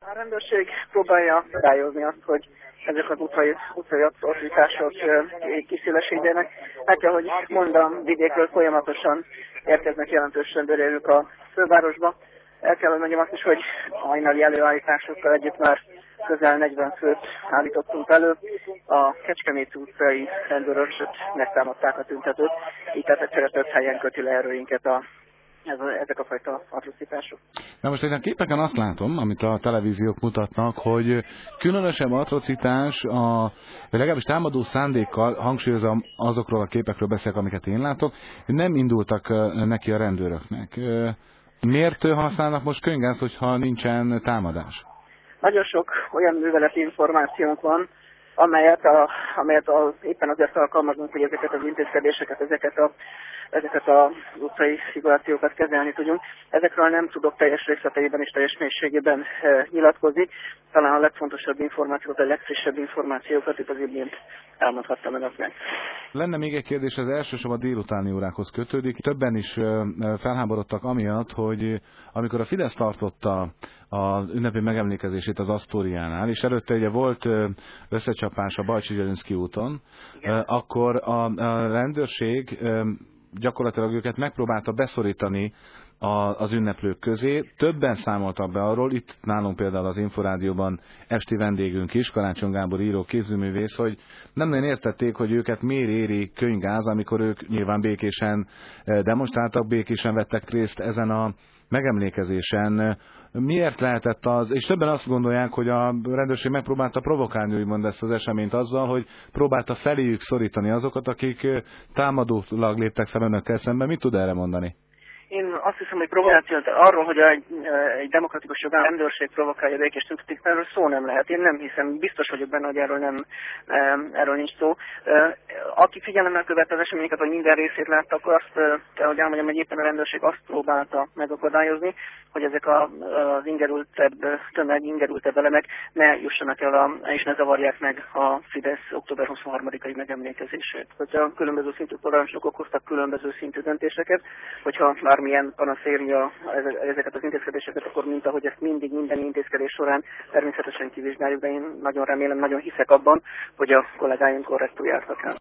A rendőrség próbálja rájozni azt, hogy ezek az utcai atrocitások kiszélesedjenek. Hát, ahogy mondom, vidékről folyamatosan érkeznek jelentős rendőrök a fővárosba. El kell, hogy mondjam azt is, hogy hajnali előállításokkal együtt már közel 40 főt állítottunk elő. A Kecskeméti utcai rendőrösöt megtámadták a tüntetőt, így tehát egyszerre több helyen köti le erőinket ezek a fajta atrocitások. Na most én a képeken azt látom, amit a televíziók mutatnak, hogy különösebb atrocitás, legalábbis támadó szándékkal, hangsúlyozom, azokról a képekről beszélek, amiket én látok, nem indultak neki a rendőröknek. Miért használnak most könyvgázt, hogyha nincsen támadás? Nagyon sok olyan műveleti információnk van, amelyet éppen azért alkalmazunk, hogy ezeket az intézkedéseket, ezeket az utcai szituációkat kezelni tudjunk. Ezekről nem tudok teljes részleteiben és teljes mélységében nyilatkozni. Talán a legfontosabb információt, a legfrissebb információkat itt az imént elmondhattam önöknek. Lenne még egy kérdés, ez elsősorban a délutáni órákhoz kötődik. Többen is felháborodtak amiatt, hogy amikor a Fidesz tartotta az ünnepi megemlékezését az Asztóriánál, és előtte ugye volt összecsapás a Bajcsy-Zsilinszky úton, akkor a rendőrség gyakorlatilag őket megpróbálta beszorítani az ünneplők közé. Többen számoltak be arról, itt nálunk például az Inforádióban esti vendégünk is, Karácsony Gábor író, képzőművész, hogy nem nagyon értették, hogy őket miért éri könyvgáz, amikor ők nyilván békésen demonstráltak, békésen vettek részt ezen a megemlékezésen. Miért lehetett az, és többen azt gondolják, hogy a rendőrség megpróbálta provokálni úgymond ezt az eseményt azzal, hogy próbálta feléjük szorítani azokat, akik támadólag léptek fel önökkel szemben. Mit tud erre mondani? Én azt hiszem, hogy provokáció arról, hogy egy demokratikus jogán rendőrség provokálja békés tüntetőket, erről szó nem lehet. Én nem hiszem, biztos vagyok benne, hogy erről nincs szó. Aki figyelemmel követte az eseményeket, vagy minden részét látta, akkor azt kell, hogy elmondjam, hogy éppen a rendőrség azt próbálta megakadályozni, hogy ezek az ingerültebb elemek ne jussanak el és ne zavarják meg a Fidesz október 23-ai megemlékezését. Hogyha különböző szintű parancsnokok hoztak különböző szintű döntéseket, hogyha bármilyen panasz érje ezeket az intézkedéseket, akkor mint ahogy ezt mindig minden intézkedés során természetesen kivizsgáljuk, de én nagyon remélem, nagyon hiszek abban, hogy a kollégáim korrektül jártak el.